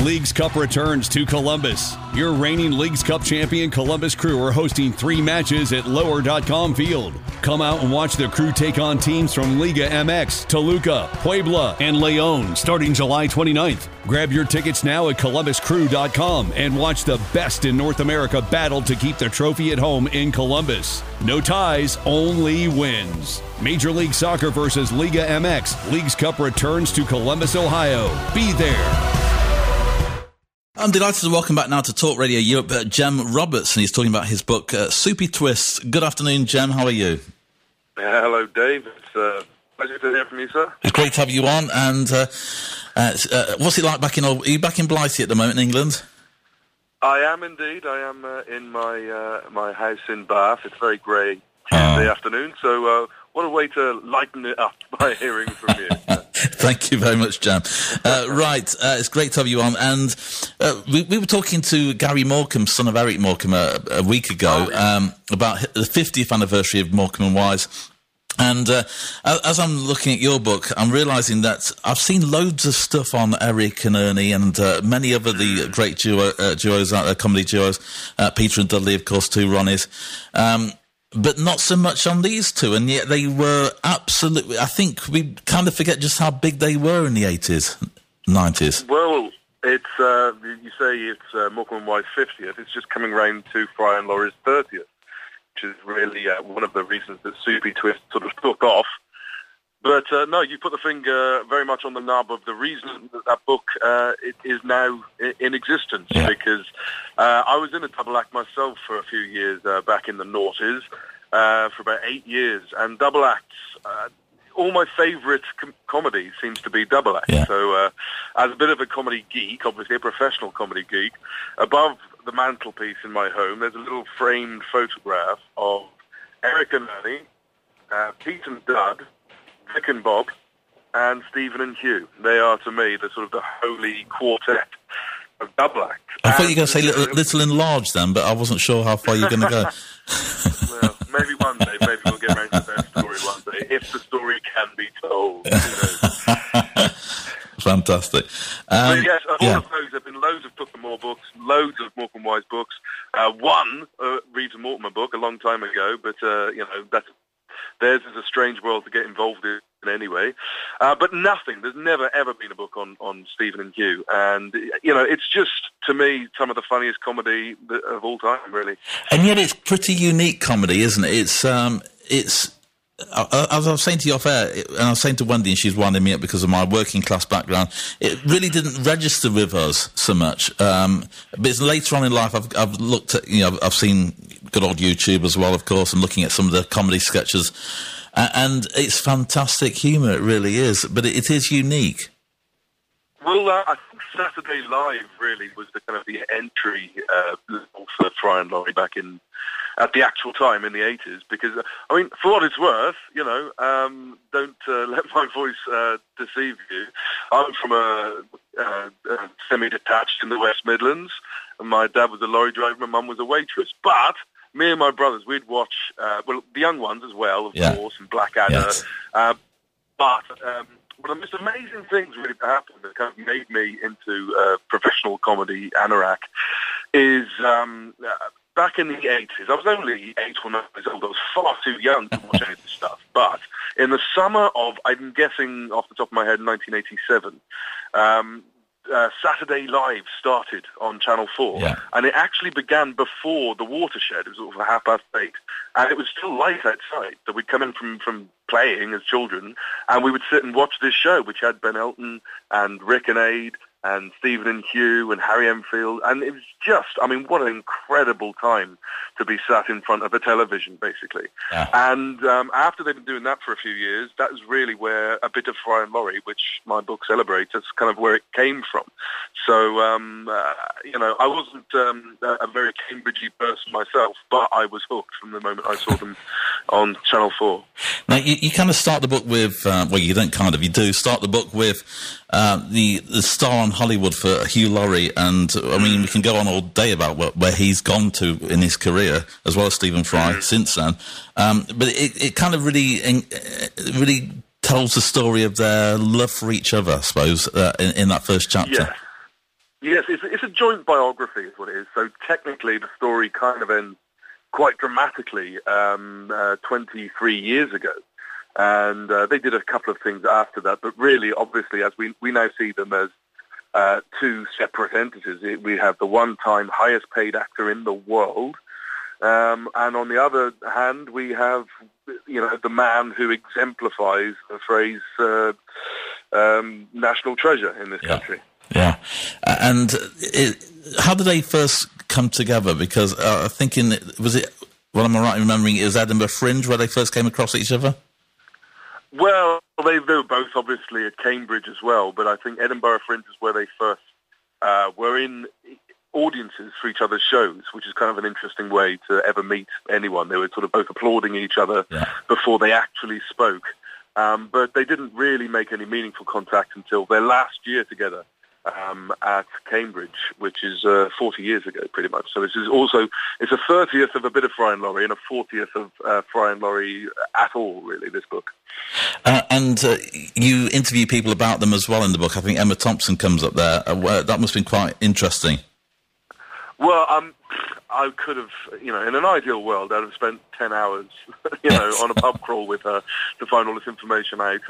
Leagues Cup returns to Columbus. Your reigning Leagues Cup champion Columbus Crew are hosting 3 matches at Lower.com Field. Come out and watch the Crew take on teams from Liga MX, Toluca, Puebla, and León starting July 29th. Grab your tickets now at ColumbusCrew.com and watch the best in North America battle to keep the trophy at home in Columbus. No ties, only wins. Major League Soccer versus Liga MX. Leagues Cup returns to Columbus, Ohio. Be there. I'm delighted to welcome back now to Talk Radio Europe Jem Robertson. He's talking about his book, Soupy Twists. Good afternoon, Jem. How are you? Hello, Dave. It's a pleasure to hear from you, sir. It's great to have you on. And what's it like are you back in Blighty at the moment in England? I am indeed. I am in my house in Bath. It's very grey Tuesday afternoon, so what a way to lighten it up by hearing from you. Thank you very much, Jem. Right, it's great to have you on. And we were talking to Gary Morecambe, son of Eric Morecambe, a week ago, about the 50th anniversary of Morecambe and Wise. And as I'm looking at your book, I'm realising that I've seen loads of stuff on Eric and Ernie and many other the great duos out there, comedy duos, Peter and Dudley, of course, 2 Ronnies. But not so much on these 2, and yet they were absolutely... I think we kind of forget just how big they were in the 80s, 90s. Well, it's you say it's Morecambe and Wise 50th. It's just coming round to Fry and Laurie's 30th, which is really one of the reasons that Soupy Twist sort of took off. But no, you put the finger very much on the nub of the reason that book it is now in existence, because I was in a double act myself for a few years back in the noughties, for about 8 years, and double acts, all my favourite comedy seems to be double acts. Yeah. So as a bit of a comedy geek, obviously a professional comedy geek, above the mantelpiece in my home, there's a little framed photograph of Eric and Ernie, Pete and Dud, Vic and Bob, and Stephen and Hugh. They are, to me, the sort of the holy quartet of double act. I thought you were going to say little enlarged then, but I wasn't sure how far you were going to go. Well, maybe one day. Maybe we'll get around to that story one day, if the story can be told. Fantastic. But yes, all of those, there have been loads of Tucker Moore books, loads of Morecambe Wise books. One, Reeves and Mortimer book, a long time ago, but, theirs is a strange world to get involved in anyway. But nothing. There's never, ever been a book on Stephen and Hugh. And, it's just, to me, some of the funniest comedy of all time, really. And yet it's pretty unique comedy, isn't it? It's as I was saying to you off air, and I was saying to Wendy, and she's winding me up because of my working class background, it really didn't register with us so much. But it's later on in life, I've looked at, I've seen good old YouTube as well, of course, and looking at some of the comedy sketches. And it's fantastic humour, it really is. But it is unique. Well, I think Saturday Live really was the kind of the entry for Fry and Laurie back at the actual time in the 80s, because, for what it's worth, don't let my voice deceive you. I'm from a semi-detached in the West Midlands, and my dad was a lorry driver, my mum was a waitress. But me and my brothers, we'd watch, the young ones as well, of course, and Blackadder. Yes. But one of the most amazing things really that happened that kind of made me into professional comedy anorak is back in the 80s. I was only 8 or 9 years old. I was far too young to watch any of this stuff. But in the summer of, I'm guessing off the top of my head, 1987, Saturday Live started on Channel 4, and it actually began before The Watershed. It was sort of 8:30, and it was still light outside. So we'd come in from playing as children, and we would sit and watch this show, which had Ben Elton and Rick and Aid and Stephen and Hugh and Harry Enfield, and it was just, what an incredible time to be sat in front of a television, basically. Yeah. And after they've been doing that for a few years, that was really where a bit of Fry and Laurie, which my book celebrates, that's kind of where it came from. So, I wasn't a very Cambridgey person myself, but I was hooked from the moment I saw them on Channel 4. Now, you kind of start the book with, you don't kind of, you do start the book with the star on Hollywood for Hugh Laurie, and we can go on all day about where he's gone to in his career, as well as Stephen Fry since then. But it kind of really tells the story of their love for each other, I suppose, in that first chapter. Yeah. Yes, it's a joint biography is what it is. So technically the story kind of ends quite dramatically 23 years ago. And they did a couple of things after that. But really, obviously, as we now see them as two separate entities. We have the one-time highest paid actor in the world, and on the other hand, we have, the man who exemplifies the phrase national treasure in this country. Yeah. And how did they first come together? Because what am I right in remembering, it was Edinburgh Fringe where they first came across each other? Well, they were both obviously at Cambridge as well, but I think Edinburgh Fringe is where they first were in audiences for each other's shows, which is kind of an interesting way to ever meet anyone. They were sort of both applauding each other before they actually spoke, but they didn't really make any meaningful contact until their last year together at Cambridge, which is 40 years ago, pretty much. So it's a 30th of a bit of Fry and Laurie and a 40th of Fry and Laurie at all, really, this book. And you interview people about them as well in the book. I think Emma Thompson comes up there. That must have been quite interesting. Well, I could have, in an ideal world, I'd have spent 10 hours, on a pub crawl with her to find all this information out.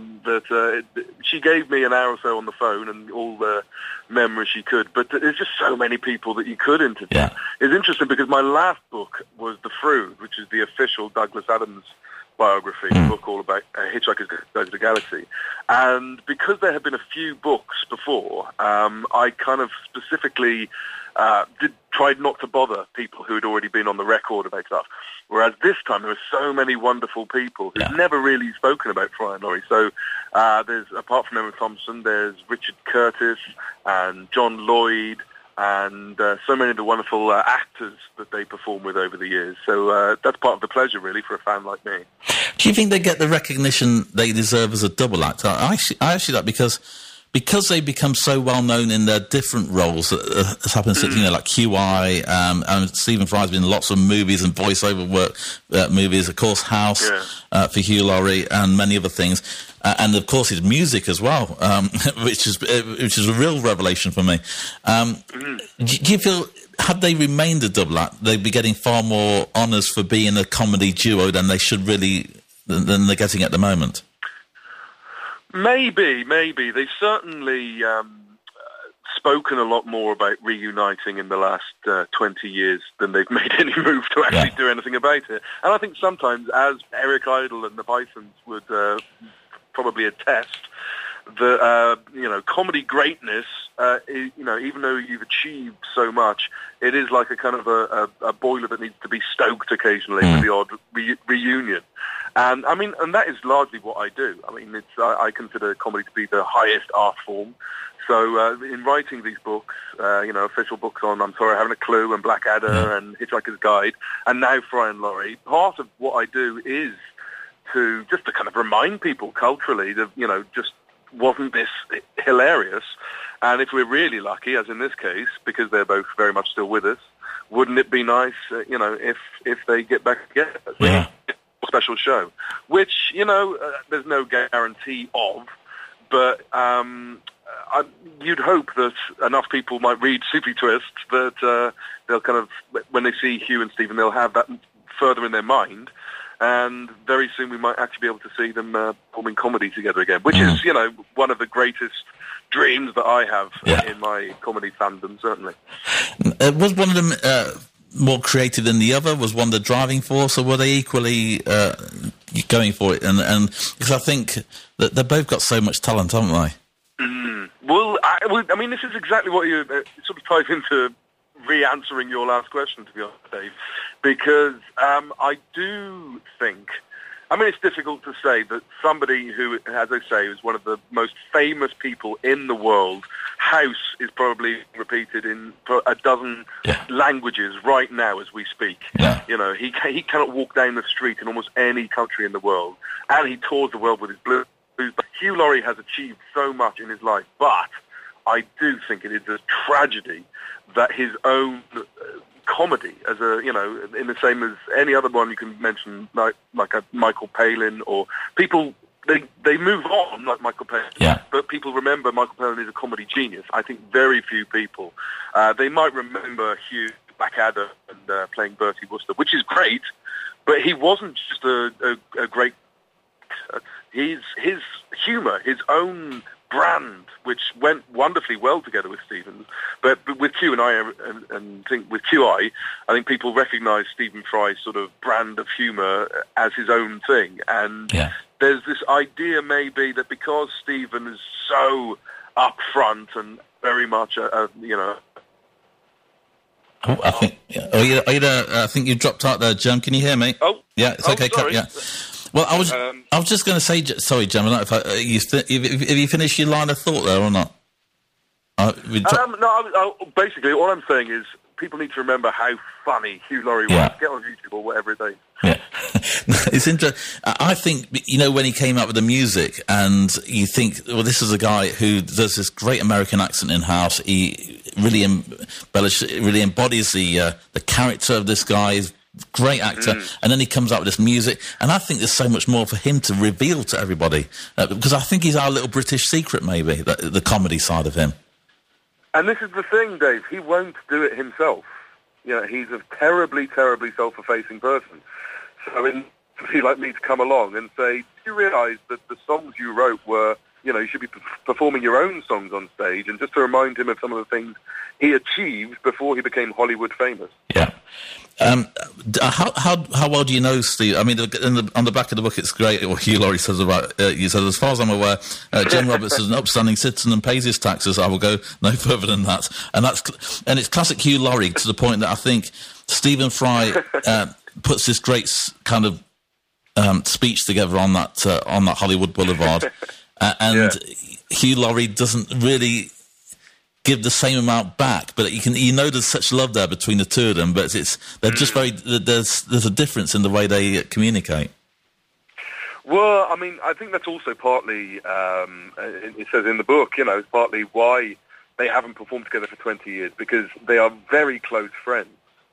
But she gave me an hour or so on the phone and all the memories she could. But there's just so many people that you could interview. Yeah. It's interesting because my last book was The Frood, which is the official Douglas Adams biography, a book all about Hitchhiker's Guide to the Galaxy. And because there had been a few books before, I kind of specifically tried not to bother people who had already been on the record about stuff. Whereas this time there were so many wonderful people who've never really spoken about Fry and Laurie. So there's, apart from Emma Thompson, there's Richard Curtis and John Lloyd and so many of the wonderful actors that they perform with over the years. So that's part of the pleasure, really, for a fan like me. Do you think they get the recognition they deserve as a double act? I actually like because they become so well known in their different roles, as happens, like QI, and Stephen Fry's been in lots of movies and voiceover work movies, of course, House for Hugh Laurie, and many other things, and of course his music as well, which is a real revelation for me. Do you feel, had they remained a double act, they'd be getting far more honours for being a comedy duo than than they're getting at the moment? Maybe. They've certainly spoken a lot more about reuniting in the last 20 years than they've made any move to actually do anything about it. And I think sometimes, as Eric Idle and the Pythons would probably attest, that, comedy greatness, even though you've achieved so much, it is like a kind of a boiler that needs to be stoked occasionally with the odd reunion. And and that is largely what I do. I consider comedy to be the highest art form. So in writing these books, official books on I'm Sorry I Haven't a Clue and Blackadder and Hitchhiker's Guide, and now Fry and Laurie, part of what I do is to kind of remind people culturally that, just wasn't this hilarious? And if we're really lucky, as in this case, because they're both very much still with us, wouldn't it be nice, if they get back together? Yeah. Special show, which, there's no guarantee of, but you'd hope that enough people might read Soupy Twist that they'll kind of, when they see Hugh and Stephen, they'll have that further in their mind, and very soon we might actually be able to see them performing comedy together again, which is, one of the greatest dreams that I have in my comedy fandom, certainly. Was one of them more creative than the other? Was one the driving force, or were they equally going for it? And because I think that they've both got so much talent, haven't they? Well, this is exactly what you sort of ties into re-answering your last question, to be honest, Dave, because I do think, it's difficult to say that somebody who, as I say, is one of the most famous people in the world, House is probably repeated in a dozen languages right now as we speak. Yeah. He cannot walk down the street in almost any country in the world, and he tours the world with his blues. But Hugh Laurie has achieved so much in his life, but I do think it is a tragedy that his own comedy, as in the same as any other one you can mention, like a Michael Palin or people they move on like Michael Palin, but people remember Michael Palin as a comedy genius. I think very few people. They might remember Hugh Blackadder and playing Bertie Wooster, which is great, but he wasn't just a great. His humour, his own brand, which went wonderfully well together with Stephen's, but with Q and I, and think with QI, I think people recognise Stephen Fry's sort of brand of humour as his own thing, and there's this idea maybe that because Stephen is so upfront and very much I think. Are you there? I think you dropped out there, Jem. Can you hear me? Oh, yeah, it's okay. Sorry. Yeah. Well, I was just going to say, sorry, Jem. I don't know if have you finished your line of thought there or not? Basically, all I'm saying is people need to remember how funny Hugh Laurie was. Get on YouTube or whatever it is. Yeah, it's interesting. I think, when he came out with the music, and you think, well, this is a guy who does this great American accent in house. He really really embodies the character of this guy. He's a great actor, and then he comes out with this music, and I think there's so much more for him to reveal to everybody, because I think he's our little British secret, maybe, the comedy side of him. And this is the thing, Dave. He won't do it himself. He's a terribly, terribly self-effacing person. So it's somebody like me to come along and say, do you realise that the songs you wrote were, you should be performing your own songs on stage, and just to remind him of some of the things he achieved before he became Hollywood famous. Yeah. How well do you know Steve? I mean, on the back of the book, it's great what Hugh Laurie says about you. Said, as far as I'm aware, Jen Roberts is an upstanding citizen and pays his taxes. I will go no further than that. And it's classic Hugh Laurie, to the point that I think Stephen Fry puts this great kind of speech together on that Hollywood Boulevard, and Hugh Laurie doesn't really give the same amount back, but there's such love there between the two of them, but they're just there's a difference in the way they communicate. Well, I mean, I think that's also partly, it says in the book, it's partly why they haven't performed together for 20 years, because they are very close friends.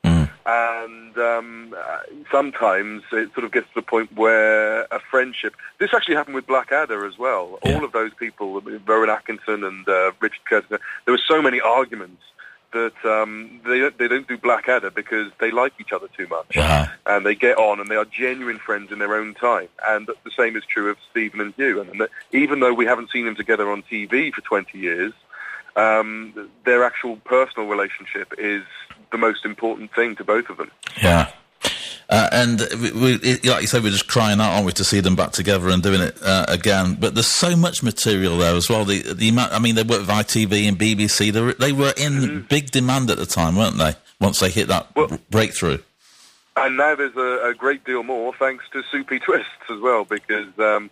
And sometimes it sort of gets to the point where a friendship... This actually happened with Blackadder as well. Yeah. All of those people, Rowan Atkinson and Richard Curtis, there were so many arguments that they don't do Blackadder because they like each other too much. Yeah. And they get on, and they are genuine friends in their own time. And the same is true of Stephen and Hugh. And even though we haven't seen them together on TV for 20 years... their actual personal relationship is the most important thing to both of them. Yeah. And like you said, we're just crying out, aren't we, to see them back together and doing it again. But there's so much material there as well. The amount, I mean, they worked with ITV and BBC. They were in big demand at the time, weren't they? Once they hit that breakthrough. And now there's a great deal more thanks to Soupy Twists as well, because...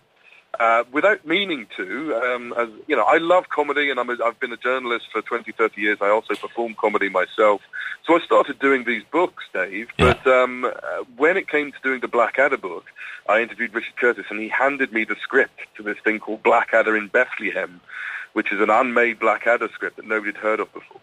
without meaning to, I love comedy, and I've been a journalist for 20, 30 years. I also perform comedy myself. So I started doing these books, Dave. Yeah. But when it came to doing the Blackadder book, I interviewed Richard Curtis, and he handed me the script to this thing called Blackadder in Bethlehem, which is an unmade Blackadder script that nobody had heard of before.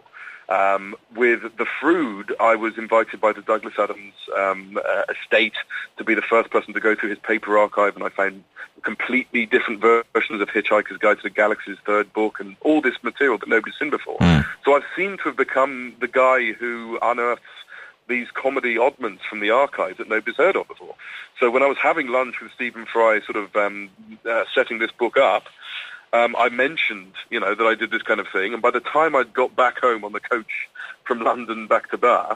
With The Frood, I was invited by the Douglas Adams estate to be the first person to go through his paper archive, and I found completely different versions of Hitchhiker's Guide to the Galaxy's third book, and all this material that nobody's seen before. So I seem to have become the guy who unearths these comedy oddments from the archive that nobody's heard of before. So when I was having lunch with Stephen Fry, sort of setting this book up, I mentioned, that I did this kind of thing, and by the time I'd got back home on the coach from London back to Bath,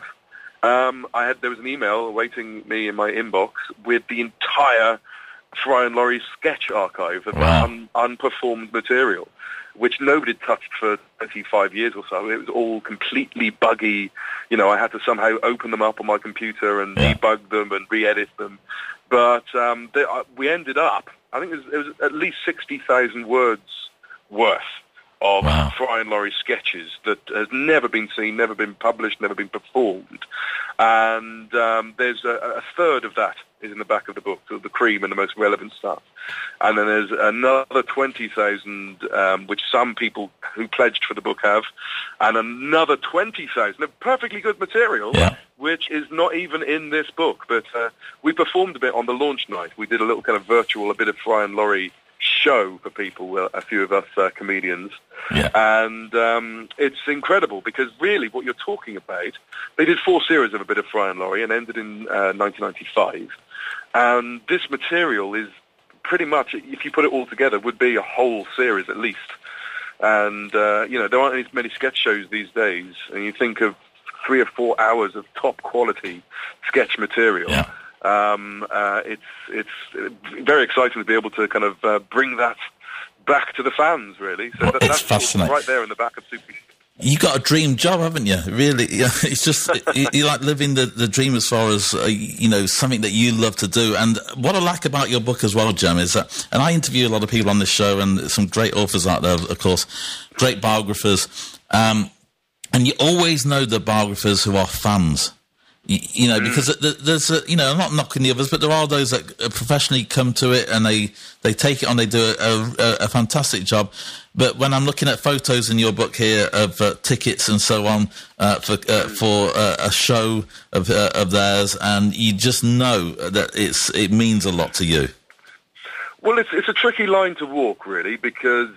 there was an email awaiting me in my inbox with the entire Fry and Laurie sketch archive of unperformed material, which nobody had touched for 25 years or so. It was all completely buggy. I had to somehow open them up on my computer and debug them and re-edit them. But we ended up, I think it was at least 60,000 words worth of Fry and Laurie sketches that has never been seen, never been published, never been performed. And there's a third of that is in the back of the book, the cream and the most relevant stuff. And then there's another 20,000, which some people who pledged for the book have, and another 20,000 of perfectly good material, which is not even in this book. But we performed a bit on the launch night. We did a little kind of virtual, a bit of Fry and Laurie show for people, a few of us comedians. Yeah. And it's incredible because really what you're talking about, they did 4 series of A Bit of Fry and Laurie and ended in 1995. And this material is pretty much, if you put it all together, would be a whole series at least. And, there aren't many sketch shows these days. And you think of 3 or 4 hours of top quality sketch material. Yeah. It's very exciting to be able to kind of bring that back to the fans, really. So that's fascinating. Right there in the back of Super. You got a dream job, haven't you? Really, it's just you like living the dream as far as something that you love to do. And what I like about your book as well, Jem, is that, and I interview a lot of people on this show, and some great authors out there, of course, great biographers, and you always know the biographers who are fans. Because there's I'm not knocking the others, but there are those that professionally come to it and they take it on, they do a fantastic job. But when I'm looking at photos in your book here of tickets and so on for a show of theirs, and you just know that it means a lot to you. Well, it's a tricky line to walk, really, because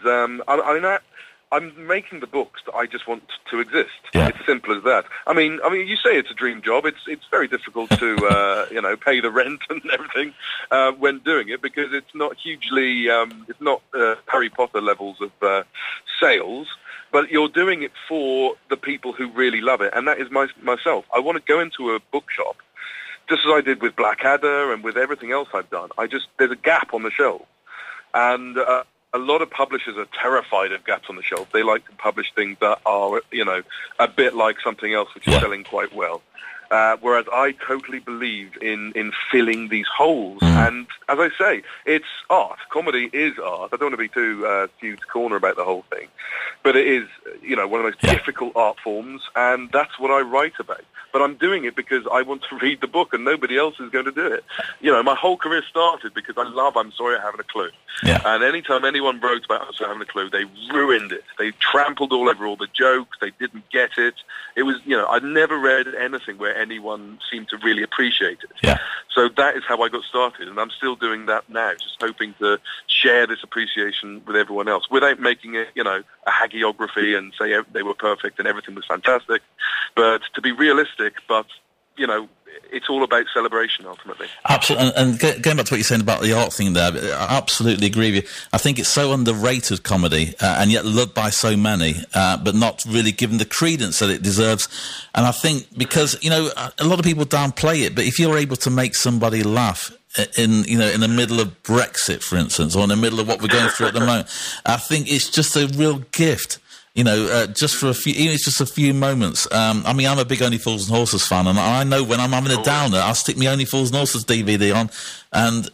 I'm making the books that I just want to exist. Yeah. It's simple as that. I mean, you say it's a dream job. It's very difficult to pay the rent and everything when doing it, because it's not hugely it's not Harry Potter levels of sales, but you're doing it for the people who really love it, and that is myself. I want to go into a bookshop, just as I did with Blackadder and with everything else I've done. There's a gap on the shelf, and a lot of publishers are terrified of gaps on the shelf. They like to publish things that are, a bit like something else which is selling quite well. Whereas I totally believe in filling these holes. And as I say, it's art. Comedy is art. I don't want to be too skewed to corner about the whole thing. But it is, one of the most difficult art forms, and that's what I write about. But I'm doing it because I want to read the book, and nobody else is going to do it. My whole career started because I love I'm Sorry I Haven't a Clue. Yeah. And anytime anyone wrote about I'm Sorry I Haven't a Clue, they ruined it. They trampled all over all the jokes. They didn't get it. It was, I'd never read anything where anyone seemed to really appreciate it. Yeah. So that is how I got started, and I'm still doing that now, just hoping to share this appreciation with everyone else without making it, a hagiography and say they were perfect and everything was fantastic, but to be realistic, but, it's all about celebration ultimately. Absolutely, and going back to what you're saying about the art thing there, I absolutely agree with you. I think it's so underrated, comedy, and yet loved by so many, but not really given the credence that it deserves. And I think because, a lot of people downplay it, but if you're able to make somebody laugh in the middle of Brexit, for instance, or in the middle of what we're going through at the moment, I think it's just a real gift. Just for a few, even it's just a few moments. I'm a big Only Fools and Horses fan, and I know when I'm having a downer, I'll stick my Only Fools and Horses DVD on, and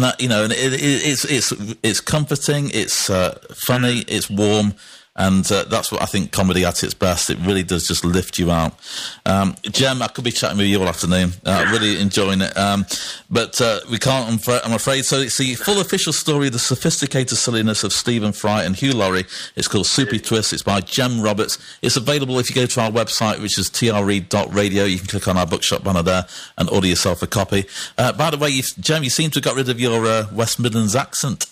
it's comforting, it's funny, it's warm. And that's what I think comedy at its best. It really does just lift you out. Jem, I could be chatting with you all afternoon. Really enjoying it. But we can't, I'm afraid. So it's the full official story of the sophisticated silliness of Stephen Fry and Hugh Laurie. It's called Soupy Twist. It's by Jem Roberts. It's available if you go to our website, which is tre.radio. You can click on our bookshop banner there and order yourself a copy. By the way, Jem, you seem to have got rid of your West Midlands accent.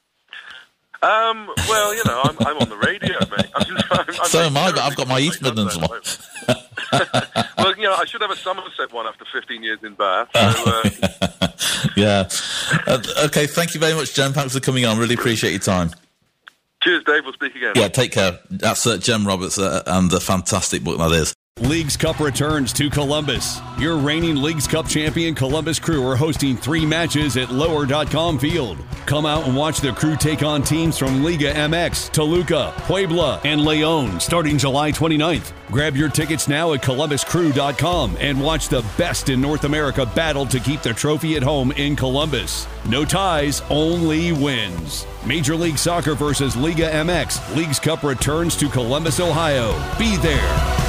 Well, I'm on the radio, mate. So am I, but I've got my East Midlands one. Well, I should have a Somerset one after 15 years in Bath. So, yeah. Okay, thank you very much, Jem. Thanks for coming on. Really appreciate your time. Cheers, Dave. We'll speak again. Yeah, take care. That's Jem Roberts, and a fantastic book that is. Leagues Cup returns to Columbus. Your reigning Leagues Cup champion Columbus Crew are hosting 3 matches at Lower.com Field. Come out and watch the Crew take on teams from Liga MX, Toluca, Puebla, and Leon starting July 29th. Grab your tickets now at ColumbusCrew.com and watch the best in North America battle to keep the trophy at home in Columbus. No ties, only wins. Major League Soccer versus Liga MX. Leagues Cup returns to Columbus, Ohio. Be there.